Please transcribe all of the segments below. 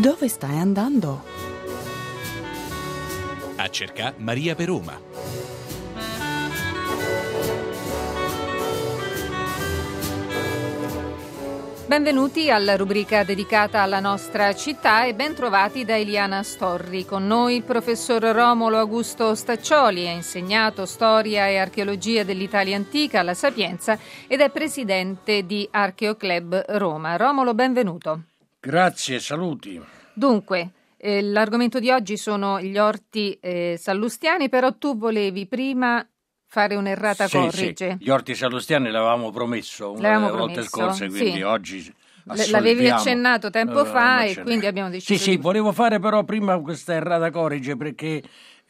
Dove stai andando? A cercare Maria per Roma. Benvenuti alla rubrica dedicata alla nostra città e ben trovati da Eliana Storri. Con noi il professor Romolo Augusto Staccioli, ha insegnato storia e archeologia dell'Italia antica alla Sapienza ed è presidente di Archeoclub Roma. Romolo, benvenuto. Grazie, saluti. Dunque, l'argomento di oggi sono gli orti sallustiani, però tu volevi prima fare un'errata corrige. Sì, gli orti sallustiani l'avevamo promesso una delle volte scorse, quindi sì. Oggi l'avevi accennato tempo fa e quindi abbiamo deciso. Sì, volevo fare però prima questa errata corrige perché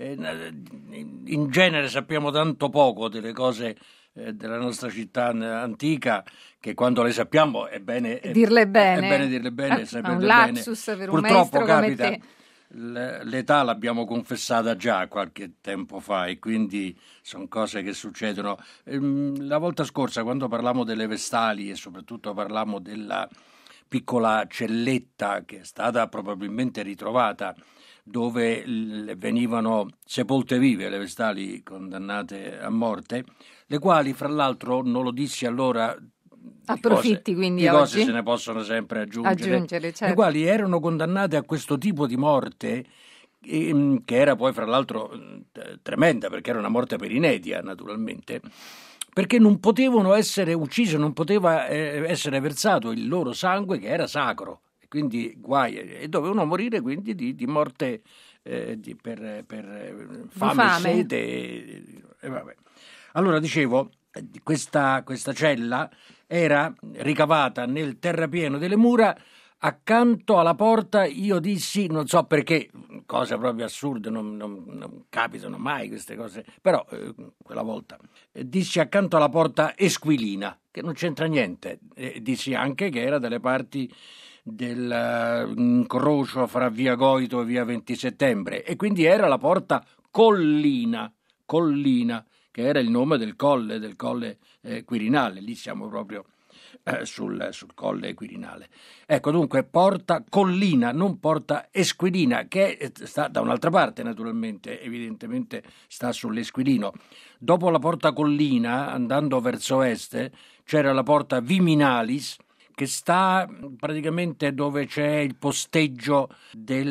in genere sappiamo tanto poco delle cose della nostra città antica che quando le sappiamo è bene dirle bene. È bene dirle bene, saperle un lapsus bene. Per un Purtroppo maestro capita, come te. L'età l'abbiamo confessata già qualche tempo fa e quindi sono cose che succedono. La volta scorsa, quando parlavamo delle Vestali e soprattutto parlavamo della piccola celletta che è stata probabilmente ritrovata, dove venivano sepolte vive le Vestali condannate a morte, le quali fra l'altro, non lo dissi allora, approfitti quindi di oggi. Cose se ne possono sempre aggiungere, certo. Le quali erano condannate a questo tipo di morte che era poi fra l'altro tremenda, perché era una morte per inedia naturalmente, perché non potevano essere uccise, non poteva essere versato il loro sangue che era sacro, e quindi guai, e dovevano morire quindi di morte per fame. E sete e vabbè. Allora dicevo, questa cella era ricavata nel terrapieno delle mura accanto alla porta. Io dissi, non so perché, cose proprio assurde, non capitano mai queste cose, però quella volta dissi accanto alla porta Esquilina, che non c'entra niente, dissi anche che era dalle parti dell'incrocio fra via Goito e via 20 settembre e quindi era la porta Collina, che era il nome del colle Quirinale. Lì siamo proprio sul colle Quirinale. Ecco, dunque porta Collina, non porta Esquilina, che sta da un'altra parte naturalmente, evidentemente sta sull'Esquilino. Dopo la porta Collina, andando verso est, c'era la porta Viminalis, che sta praticamente dove c'è il posteggio di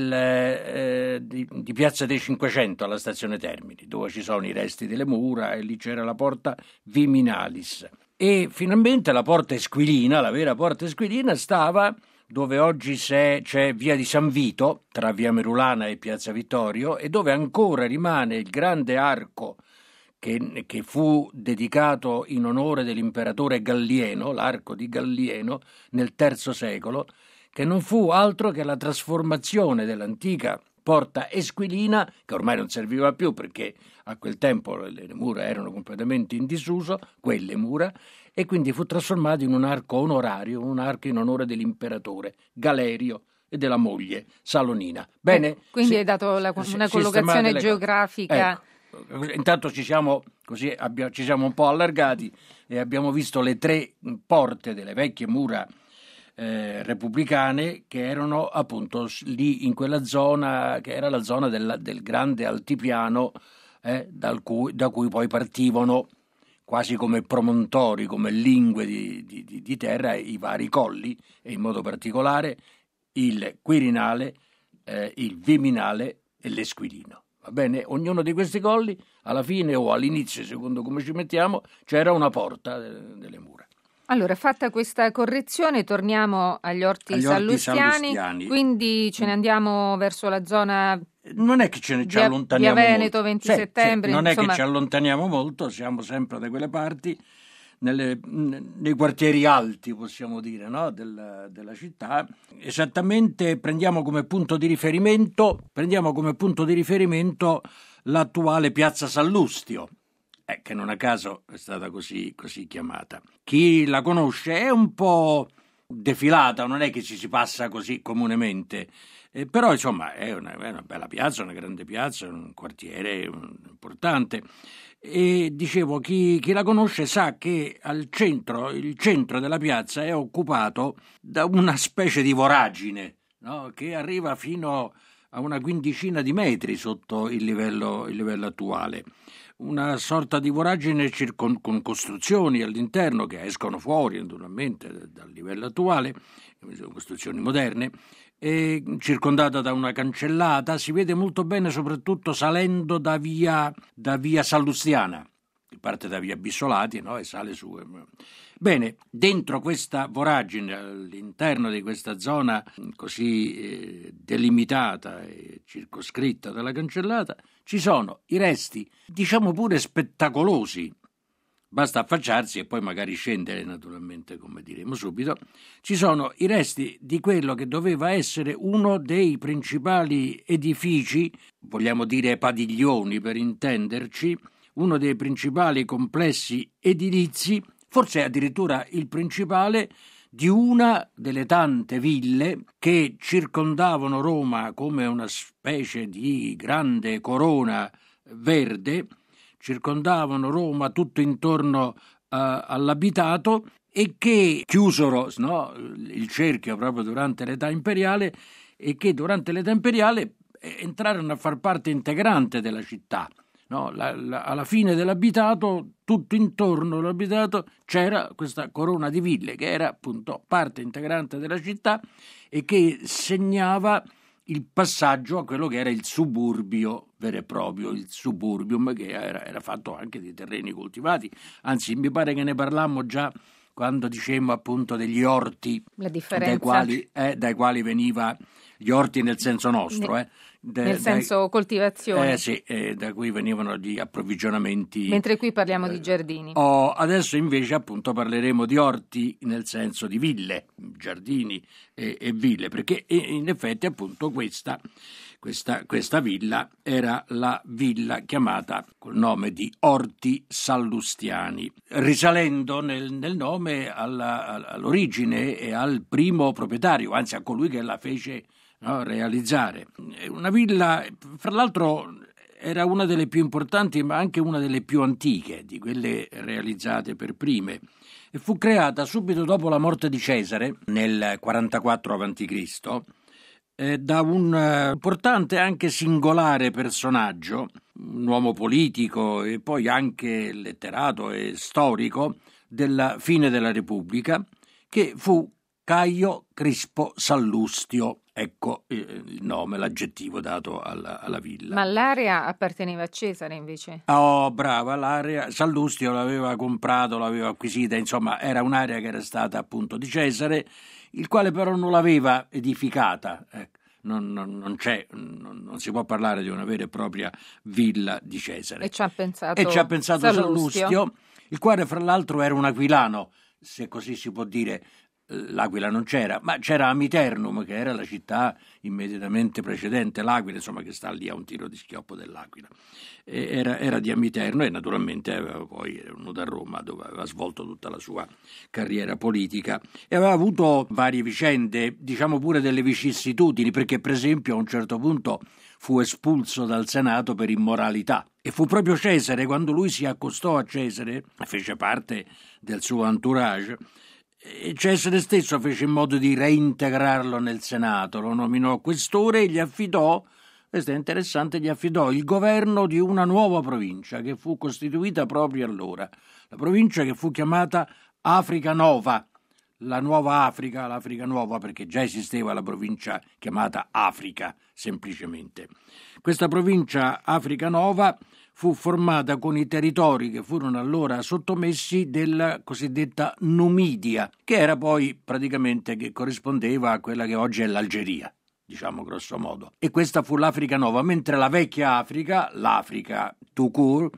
Piazza dei 500 alla stazione Termini, dove ci sono i resti delle mura, e lì c'era la porta Viminalis. E finalmente la porta Esquilina, la vera porta Esquilina, stava dove oggi c'è via di San Vito, tra via Merulana e piazza Vittorio, e dove ancora rimane il grande arco che fu dedicato in onore dell'imperatore Gallieno, l'arco di Gallieno, nel III secolo, che non fu altro che la trasformazione dell'antica porta Esquilina, che ormai non serviva più perché a quel tempo le mura erano completamente in disuso, quelle mura, e quindi fu trasformato in un arco onorario, un arco in onore dell'imperatore Galerio e della moglie Salonina. Bene? Quindi hai dato una collocazione geografica. Ecco. Intanto ci siamo un po' allargati e abbiamo visto le tre porte delle vecchie mura repubblicane che erano appunto lì in quella zona che era la zona del grande altipiano da cui poi partivano quasi come promontori, come lingue di terra i vari colli, e in modo particolare il Quirinale, il Viminale e l'Esquilino. Va bene? Ognuno di questi colli, alla fine o all'inizio, secondo come ci mettiamo, c'era una porta delle mura. Allora, fatta questa correzione, torniamo agli orti sallustiani, quindi ce ne andiamo verso la zona. Non è che ci allontaniamo via Veneto, molto. 20 settembre. Non è che ci allontaniamo molto, siamo sempre da quelle parti, nei quartieri alti, possiamo dire, no? della città. Esattamente prendiamo come punto di riferimento l'attuale piazza Sallustio, che non a caso è stata così chiamata. Chi la conosce è un po' defilata, non è che ci si passa così comunemente, però insomma è una bella piazza, una grande piazza, un quartiere importante. E dicevo, chi la conosce sa che il centro della piazza è occupato da una specie di voragine, no? Che arriva fino a una quindicina di metri sotto il livello attuale. Una sorta di voragine con costruzioni all'interno che escono fuori naturalmente dal livello attuale, costruzioni moderne, e circondata da una cancellata. Si vede molto bene soprattutto salendo da via Sallustiana, che parte da via Bissolati, no? E sale su. Bene, dentro questa voragine, all'interno di questa zona così delimitata e circoscritta dalla cancellata, ci sono i resti, diciamo pure spettacolosi. Basta affacciarsi e poi magari scendere, naturalmente, come diremo subito. Ci sono i resti di quello che doveva essere uno dei principali edifici, vogliamo dire padiglioni per intenderci, uno dei principali complessi edilizi, forse addirittura il principale, di una delle tante ville che circondavano Roma come una specie di grande corona verde, circondavano Roma tutto intorno all'abitato, e che chiusero, no, il cerchio proprio durante l'età imperiale, e che durante l'età imperiale entrarono a far parte integrante della città. No, alla fine dell'abitato, tutto intorno all'abitato, c'era questa corona di ville che era appunto parte integrante della città e che segnava il passaggio a quello che era il suburbio vero e proprio, il suburbium, che era fatto anche di terreni coltivati. Anzi, mi pare che ne parlammo già quando dicemmo appunto degli orti, la differenza dai quali veniva, gli orti nel senso nostro, nel senso coltivazione. Sì, da cui venivano gli approvvigionamenti. Mentre qui parliamo di giardini. Adesso invece appunto parleremo di orti nel senso di ville, giardini e ville, perché in effetti appunto questa villa era la villa chiamata col nome di Orti Sallustiani, risalendo nel nome all'origine e al primo proprietario, anzi a colui che la fece realizzare. Una villa, fra l'altro, era una delle più importanti ma anche una delle più antiche di quelle realizzate per prime, e fu creata subito dopo la morte di Cesare nel 44 a.C. Da un importante e anche singolare personaggio, un uomo politico e poi anche letterato e storico della fine della Repubblica, che fu Caio Crispo Sallustio. Ecco il nome, l'aggettivo dato alla villa. Ma l'area apparteneva a Cesare invece? Oh, brava, l'area Sallustio l'aveva comprato, l'aveva acquisita, insomma era un'area che era stata appunto di Cesare, il quale però non l'aveva edificata. Non si può parlare di una vera e propria villa di Cesare. E ci ha pensato Sallustio, il quale fra l'altro era un aquilano, se così si può dire. L'Aquila non c'era, ma c'era Amiternum, che era la città immediatamente precedente l'Aquila, insomma, che sta lì a un tiro di schioppo dell'Aquila. Era di Amiterno e naturalmente era venuto a Roma, dove aveva svolto tutta la sua carriera politica e aveva avuto varie vicende, diciamo pure delle vicissitudini, perché per esempio a un certo punto fu espulso dal Senato per immoralità. E fu proprio Cesare, quando lui si accostò a Cesare, fece parte del suo entourage, e Cesare stesso fece in modo di reintegrarlo nel Senato, lo nominò questore e gli affidò, questo è interessante, gli affidò il governo di una nuova provincia che fu costituita proprio allora, la provincia che fu chiamata Africa Nova, la nuova Africa, l'Africa Nuova, perché già esisteva la provincia chiamata Africa, semplicemente. Questa provincia Africa Nova fu formata con i territori che furono allora sottomessi della cosiddetta Numidia, che era poi praticamente che corrispondeva a quella che oggi è l'Algeria, diciamo grosso modo. E questa fu l'Africa Nova, mentre la vecchia Africa, l'Africa tout court,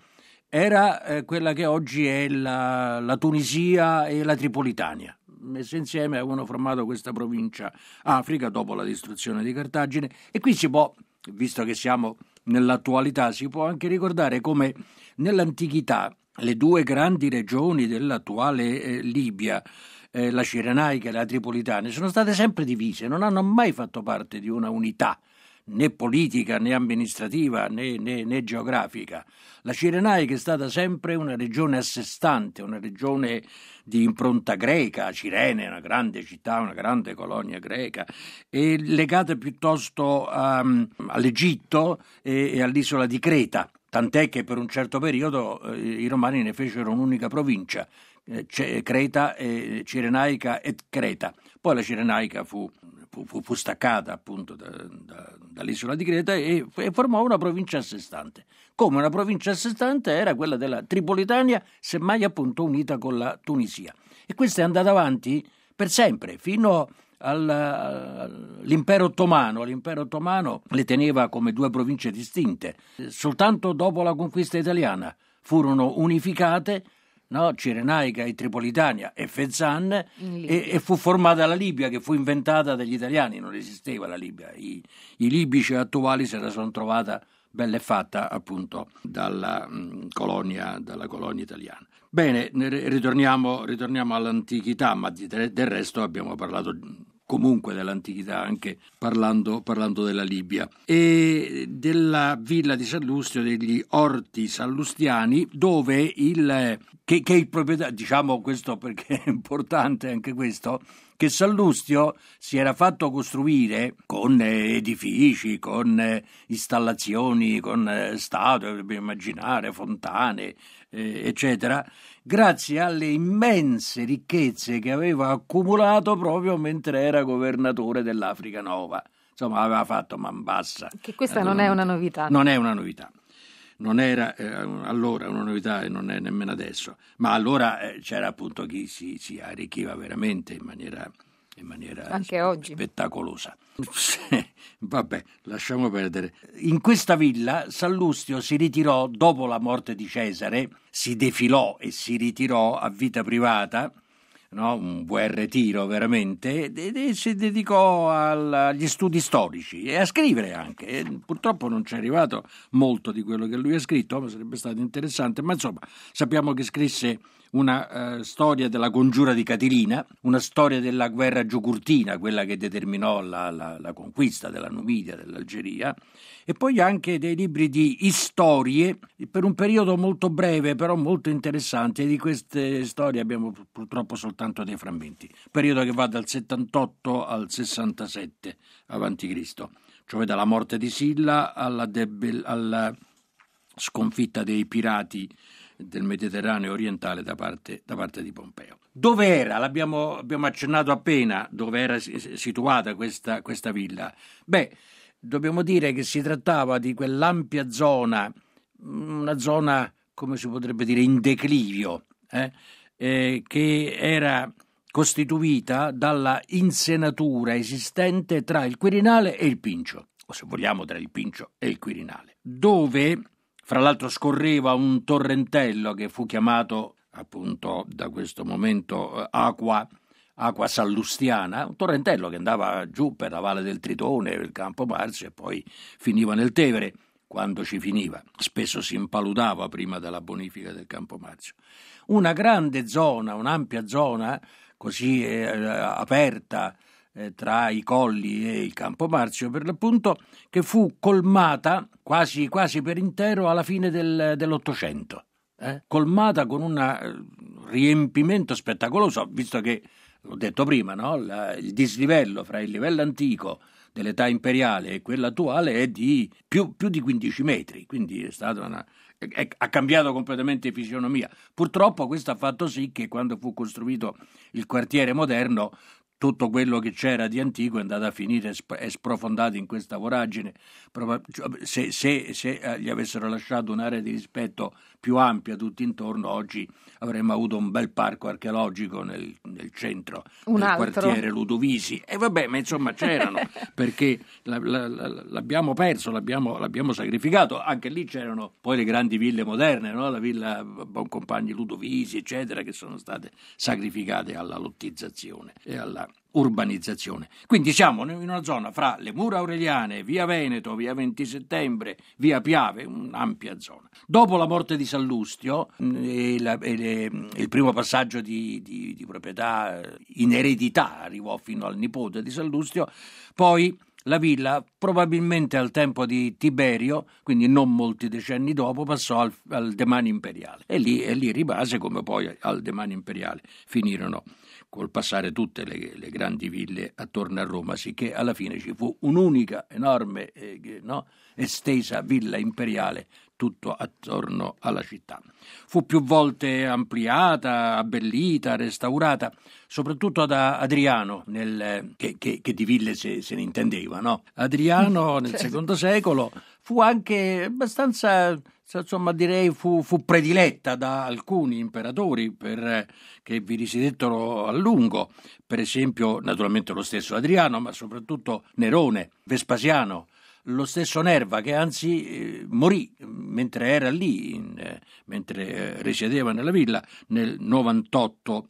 era quella che oggi è la Tunisia e la Tripolitania. Messe insieme avevano formato questa provincia Africa dopo la distruzione di Cartagine, e qui si può, visto che siamo nell'attualità, si può anche ricordare come nell'antichità le due grandi regioni dell'attuale Libia, la Cirenaica e la Tripolitana, sono state sempre divise, non hanno mai fatto parte di una unità. né politica né amministrativa né geografica. La Cirenaica è stata sempre una regione a sé stante, una regione di impronta greca. Cirene è una grande città, una grande colonia greca, e legata piuttosto all'Egitto e all'isola di Creta, tant'è che per un certo periodo i romani ne fecero un'unica provincia, Creta, Cirenaica e Creta. Poi la Cirenaica fu staccata appunto dall'isola di Creta e formò una provincia a sé stante. Come una provincia a sé stante era quella della Tripolitania, semmai appunto unita con la Tunisia. E questa è andata avanti per sempre, fino all'impero ottomano. L'impero ottomano le teneva come due province distinte. Soltanto dopo la conquista italiana furono unificate, no? Cirenaica e Tripolitania e Fezzan, e fu formata la Libia, che fu inventata dagli italiani. Non esisteva la Libia, i libici attuali se la sono trovata bella e fatta appunto dalla colonia italiana. Bene, ritorniamo all'antichità, ma del resto abbiamo parlato comunque dell'antichità anche parlando della Libia e della villa di Sallustio, degli orti sallustiani, dove che il proprietario, diciamo questo perché è importante anche questo, che Sallustio si era fatto costruire con edifici, con installazioni, con statue, dobbiamo immaginare, fontane, eccetera, grazie alle immense ricchezze che aveva accumulato proprio mentre era governatore dell'Africa Nova. Insomma, aveva fatto man bassa. Che questa non è una novità. Non è una novità. Non era allora una novità e non è nemmeno adesso. Ma allora c'era appunto chi si arricchiva veramente in maniera anche oggi spettacolosa. Vabbè, lasciamo perdere. In questa villa Sallustio si ritirò dopo la morte di Cesare, si defilò e si ritirò a vita privata, no? Un buon ritiro veramente, e si dedicò agli studi storici e a scrivere anche. E purtroppo non ci è arrivato molto di quello che lui ha scritto, ma sarebbe stato interessante. Ma insomma, sappiamo che scrisse una storia della congiura di Catilina, una storia della guerra giugurtina, quella che determinò la conquista della Numidia, dell'Algeria, e poi anche dei libri di storie per un periodo molto breve, però molto interessante. Di queste storie abbiamo purtroppo soltanto dei frammenti, periodo che va dal 78 al 67 a.C., cioè dalla morte di Silla alla sconfitta dei pirati del Mediterraneo orientale da parte di Pompeo. Dove era? Abbiamo accennato appena dove era situata questa villa. Dobbiamo dire che si trattava di quell'ampia zona, una zona, come si potrebbe dire, in declivio, che era costituita dalla insenatura esistente tra il Quirinale e il Pincio, o se vogliamo tra il Pincio e il Quirinale, dove fra l'altro scorreva un torrentello che fu chiamato appunto da questo momento acqua sallustiana, un torrentello che andava giù per la Valle del Tritone, il Campo Marzio, e poi finiva nel Tevere, quando ci finiva. Spesso si impaludava prima della bonifica del Campo Marzio. Una grande zona, un'ampia zona così aperta tra i colli e il Campo Marzio, per l'appunto, che fu colmata quasi per intero alla fine dell'Ottocento, colmata con un riempimento spettacoloso, visto che, l'ho detto prima, no? Il dislivello fra il livello antico dell'età imperiale e quello attuale è di più di 15 metri, quindi è stata ha cambiato completamente fisionomia. Purtroppo questo ha fatto sì che quando fu costruito il quartiere moderno tutto quello che c'era di antico è andato a finire e sprofondato in questa voragine. Se gli avessero lasciato un'area di rispetto più ampia tutto intorno, oggi avremmo avuto un bel parco archeologico nel centro del quartiere Ludovisi. E vabbè, ma insomma c'erano, perché l'abbiamo perso, l'abbiamo sacrificato. Anche lì c'erano poi le grandi ville moderne, no? La villa Boncompagni Ludovisi, eccetera, che sono state sacrificate alla lottizzazione e alla urbanizzazione. Quindi siamo in una zona fra le mura aureliane, via Veneto, via 20 settembre, via Piave, un'ampia zona. Dopo la morte di Sallustio, il primo passaggio di proprietà in eredità arrivò fino al nipote di Sallustio, poi la villa, probabilmente al tempo di Tiberio, quindi non molti decenni dopo, passò al demanio imperiale e lì rimase, come poi al demanio imperiale finirono col passare tutte le grandi ville attorno a Roma, sicché alla fine ci fu un'unica enorme estesa villa imperiale tutto attorno alla città. Fu più volte ampliata, abbellita, restaurata, soprattutto da Adriano, che di ville se ne intendeva, no? Adriano nel secondo secolo fu anche abbastanza, insomma direi, fu prediletta da alcuni imperatori che vi risiedettero a lungo, per esempio naturalmente lo stesso Adriano, ma soprattutto Nerone, Vespasiano, lo stesso Nerva, che anzi morì mentre era lì, mentre risiedeva nella villa nel 98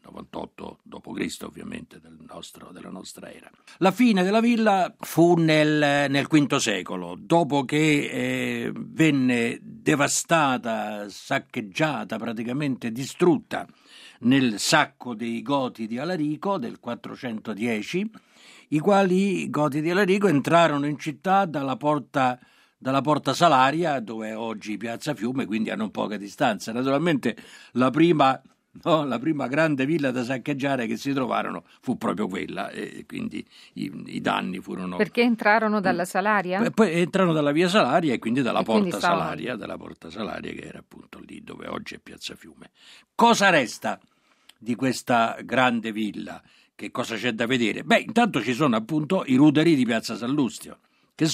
d.C., ovviamente della nostra era. La fine della villa fu nel V secolo, dopo che venne devastata, saccheggiata, praticamente distrutta nel sacco dei Goti di Alarico del 410, i quali Goti di Alarico entrarono in città dalla porta Salaria, dove è oggi Piazza Fiume, quindi a non poca distanza. Naturalmente la prima grande villa da saccheggiare che si trovarono fu proprio quella, e quindi i danni furono... Perché entrarono dalla Salaria? Poi entrarono dalla via Salaria e quindi dalla porta Salaria, che era appunto lì dove oggi è Piazza Fiume. Cosa resta di questa grande villa? Che cosa c'è da vedere? Beh, intanto ci sono appunto i ruderi di Piazza Sallustio, che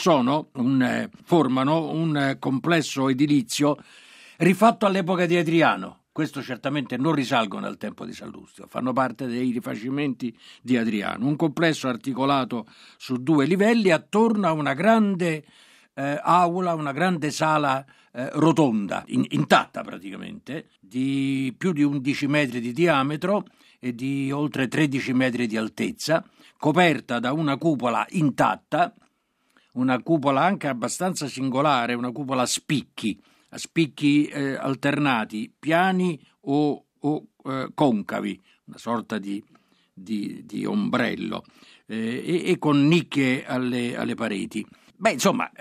formano un complesso edilizio rifatto all'epoca di Adriano. Questo certamente non risalgono al tempo di Sallustio, fanno parte dei rifacimenti di Adriano. Un complesso articolato su 2 livelli attorno a una grande aula, una grande sala rotonda, intatta praticamente, di più di 11 metri di diametro e di oltre 13 metri di altezza, coperta da una cupola intatta, una cupola anche abbastanza singolare, una cupola a spicchi alternati, piani o concavi, una sorta di ombrello, e con nicchie alle pareti. Beh, insomma,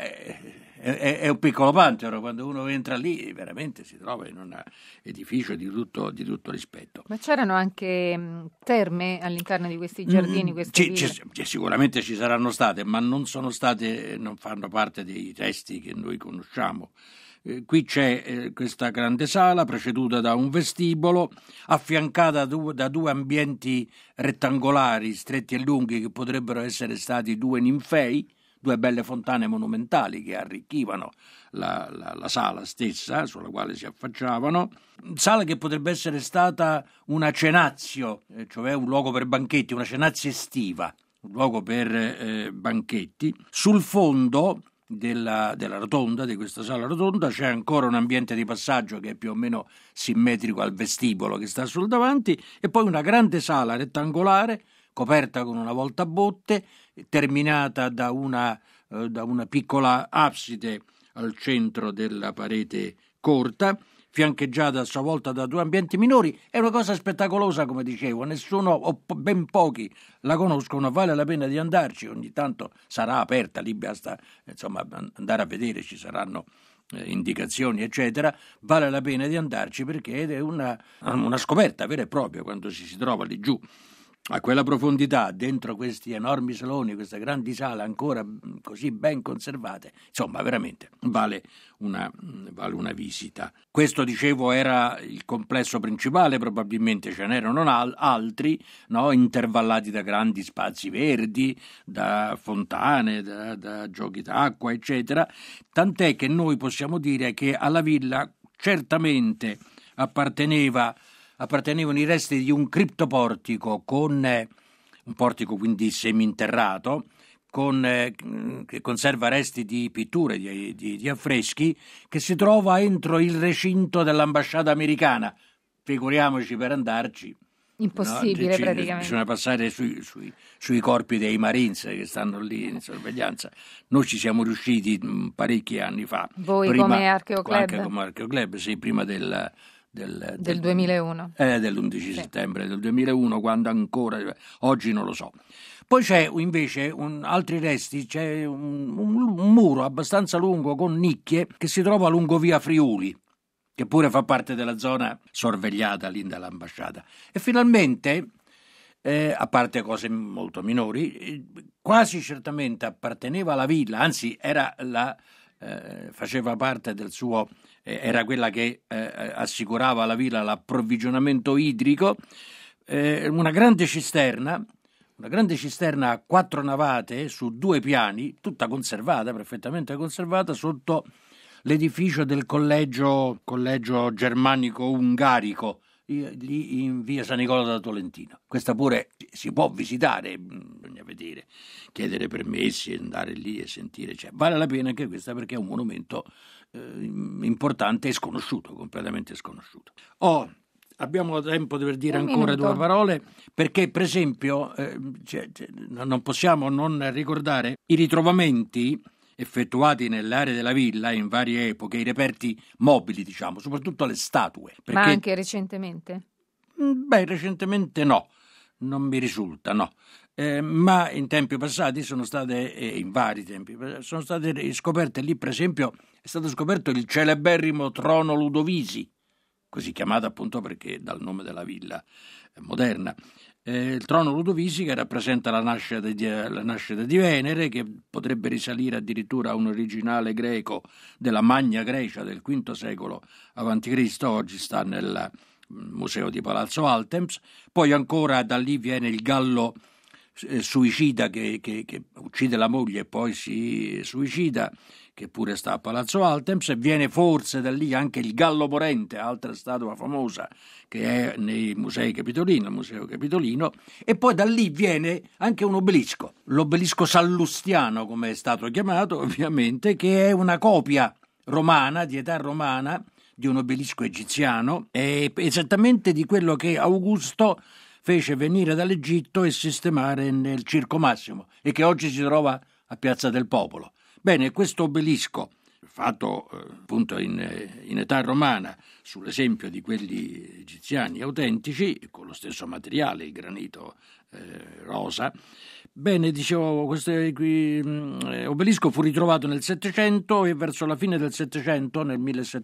è un piccolo Pantheon. Quando uno entra lì veramente si trova in un edificio di tutto rispetto. Ma c'erano anche terme all'interno di questi giardini? Sicuramente ci saranno state, ma non fanno parte dei testi che noi conosciamo. Qui c'è questa grande sala preceduta da un vestibolo, affiancata da 2 ambienti rettangolari stretti e lunghi che potrebbero essere stati 2 ninfei, 2 belle fontane monumentali che arricchivano la sala stessa sulla quale si affacciavano. Sala che potrebbe essere stata una cenazio, cioè un luogo per banchetti, una cenazio estiva, un luogo per banchetti. Sul fondo della rotonda, di questa sala rotonda, c'è ancora un ambiente di passaggio che è più o meno simmetrico al vestibolo che sta sul davanti, e poi una grande sala rettangolare coperta con una volta a botte, terminata da una piccola abside al centro della parete corta, fiancheggiata a sua volta da 2 ambienti minori. È una cosa spettacolosa, come dicevo, nessuno o ben pochi la conoscono, vale la pena di andarci, ogni tanto sarà aperta, lì basta andare a vedere, ci saranno indicazioni eccetera, vale la pena di andarci perché è una scoperta vera e propria quando si trova lì giù a quella profondità, dentro questi enormi saloni, queste grandi sale ancora così ben conservate. Insomma, veramente vale una visita. Questo, dicevo, era il complesso principale, probabilmente ce n'erano altri, no? Intervallati da grandi spazi verdi, da fontane, da giochi d'acqua, eccetera, tant'è che noi possiamo dire che alla villa certamente appartenevano i resti di un criptoportico, con un portico quindi seminterrato, che conserva resti di pitture, di affreschi, che si trova entro il recinto dell'ambasciata americana. Figuriamoci per andarci. Impossibile, praticamente. Bisogna passare sui corpi dei Marines che stanno lì in sorveglianza. Noi ci siamo riusciti parecchi anni fa. Voi come Archeoclub? Anche come Archeoclub, sì, prima del del 2001. Dell'11 settembre del 2001, quando ancora, oggi non lo so. Poi c'è invece altri resti, c'è un muro abbastanza lungo con nicchie che si trova lungo via Friuli, che pure fa parte della zona sorvegliata lì dall'ambasciata. E finalmente, a parte cose molto minori, quasi certamente apparteneva alla villa, anzi faceva parte del suo, era quella che assicurava alla villa l'approvvigionamento idrico, una grande cisterna a 4 navate su 2 piani, tutta conservata, perfettamente conservata, sotto l'edificio del collegio germanico ungarico lì in via San Nicola da Tolentino. Questa pure si può visitare, bisogna vedere, chiedere permessi, andare lì e sentire, cioè, vale la pena anche questa, perché è un monumento importante e sconosciuto, completamente sconosciuto. Abbiamo tempo per dire ancora 2 parole, perché per esempio non possiamo non ricordare i ritrovamenti effettuati nell'area della villa in varie epoche, i reperti mobili, diciamo, soprattutto le statue. Ma anche recentemente? Recentemente no, non mi risulta, no. Ma in tempi passati in vari tempi, sono state scoperte lì, per esempio, è stato scoperto il celeberrimo trono Ludovisi, così chiamato appunto perché dal nome della villa moderna. Il trono Ludovisi, che rappresenta la nascita di Venere, che potrebbe risalire addirittura a un originale greco della Magna Grecia del V secolo a.C., oggi sta nel museo di Palazzo Altemps. Poi ancora da lì viene il gallo suicida che uccide la moglie e poi si suicida, che pure sta a Palazzo Altemps, e viene forse da lì anche il gallo morente, altra statua famosa che è nei musei Capitolino, al Museo Capitolino, e poi da lì viene anche un obelisco, l'obelisco sallustiano, come è stato chiamato ovviamente, che è una copia romana, di età romana, di un obelisco egiziano, esattamente di quello che Augusto fece venire dall'Egitto e sistemare nel Circo Massimo e che oggi si trova a Piazza del Popolo. Bene, questo obelisco, fatto appunto in età romana, sull'esempio di quelli egiziani autentici, con lo stesso materiale, il granito rosa, bene, dicevo, questo obelisco fu ritrovato nel Settecento e verso la fine del Settecento, nel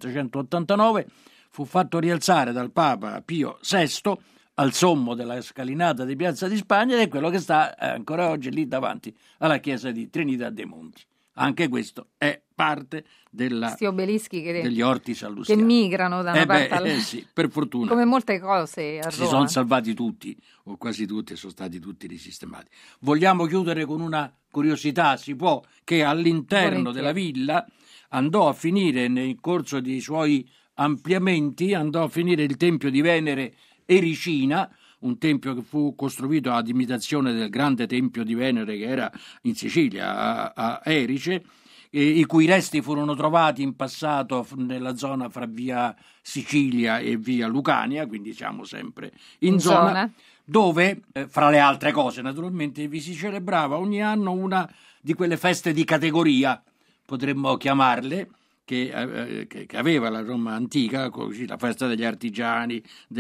1789, fu fatto rialzare dal Papa Pio VI al sommo della scalinata di Piazza di Spagna, ed è quello che sta ancora oggi lì davanti alla chiesa di Trinità dei Monti. Anche questo è parte degli orti sallustiani. Che migrano da una parte all'altra. Sì, per fortuna. Come molte cose a Roma. Si sono salvati tutti, o quasi tutti, e sono stati tutti risistemati. Vogliamo chiudere con una curiosità, si può, che all'interno della villa andò a finire, nel corso dei suoi ampliamenti, andò a finire il tempio di Venere Ericina, un tempio che fu costruito ad imitazione del grande tempio di Venere che era in Sicilia, a Erice, i cui resti furono trovati in passato nella zona fra via Sicilia e via Lucania, quindi siamo sempre in zona dove, fra le altre cose naturalmente, vi si celebrava ogni anno una di quelle feste di categoria, potremmo chiamarle, che aveva la Roma antica, così, la festa degli artigiani,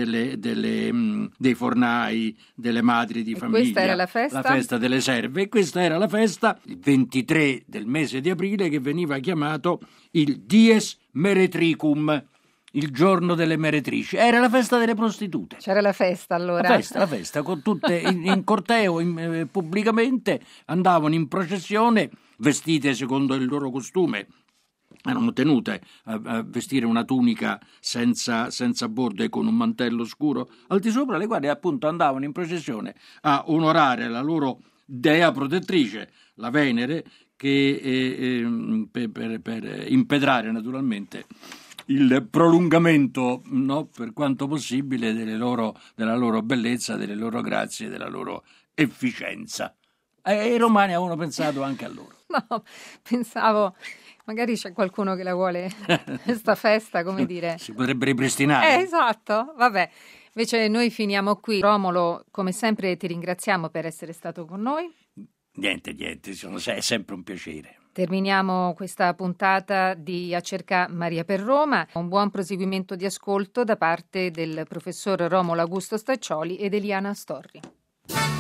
dei fornai, delle madri di famiglia. Questa era la festa delle serve, e questa era la festa il 23 del mese di aprile, che veniva chiamato il Dies Meretricum, il giorno delle meretrici. Era la festa delle prostitute. C'era la festa allora? La festa con tutte in corteo, pubblicamente andavano in processione vestite secondo il loro costume. Erano tenute a vestire una tunica senza bordo e con un mantello scuro al di sopra, le quali appunto andavano in processione a onorare la loro dea protettrice, la Venere, che per impetrare naturalmente il prolungamento, no, per quanto possibile, della loro bellezza, delle loro grazie, della loro efficienza. E i romani avevano pensato anche a loro. No, pensavo... Magari c'è qualcuno che la vuole, questa festa, come dire. Si potrebbe ripristinare. Esatto, vabbè. Invece noi finiamo qui. Romolo, come sempre ti ringraziamo per essere stato con noi. Niente, è sempre un piacere. Terminiamo questa puntata di A cerca Maria per Roma. Un buon proseguimento di ascolto da parte del professor Romolo Augusto Staccioli ed Eliana Storri.